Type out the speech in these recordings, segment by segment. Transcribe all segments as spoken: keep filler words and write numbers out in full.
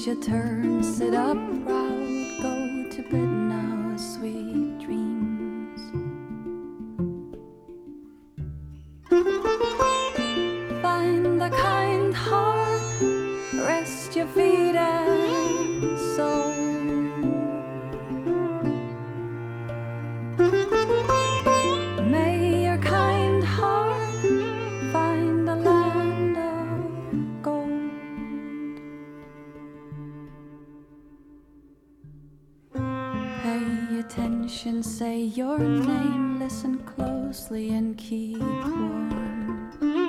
It's your turn, sit up proud, go to bed now, sweet dreams. Find the kind heart, rest your feet and soul. May your kind heart find the land of gold. Pay attention, say your name, listen closely and keep warm.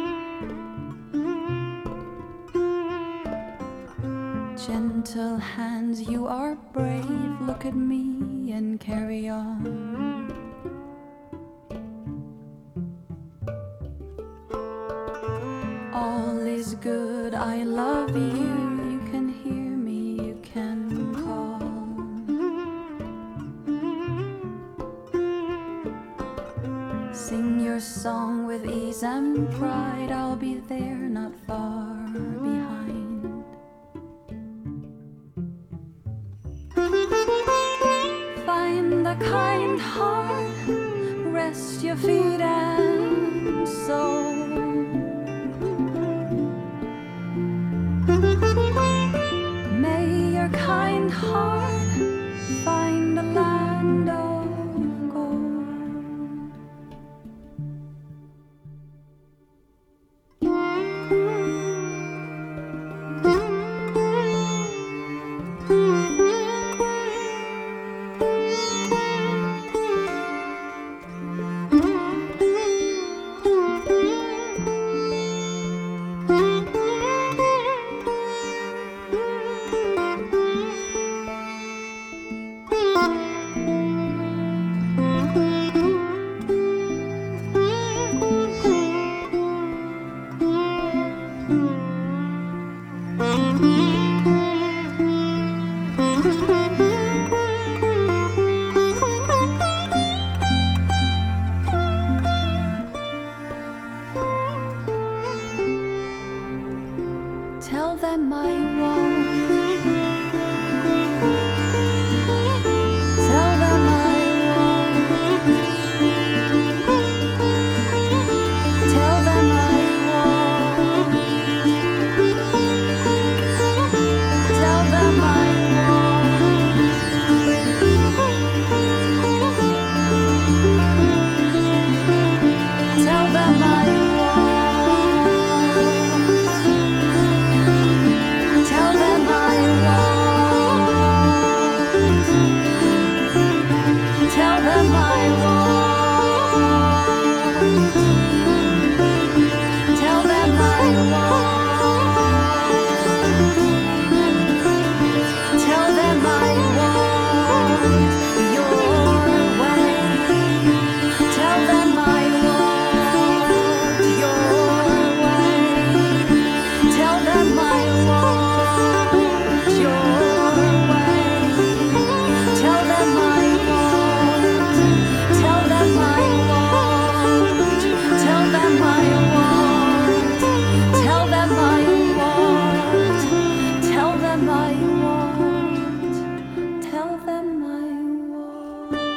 Gentle hands, you are brave, look at me and carry on. All is good, I love you, you can hear me, you can call. Sing your song with ease and pride, I'll be there not far behind. Find the kind heart, rest your feet and soul. May your kind heart find the land of gold. Tell them I won't. Tell them I won't. Tell them I won't. Tell them I won't. Tell them I won't.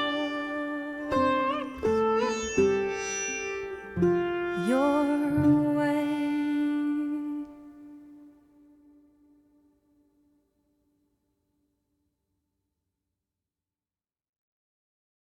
Your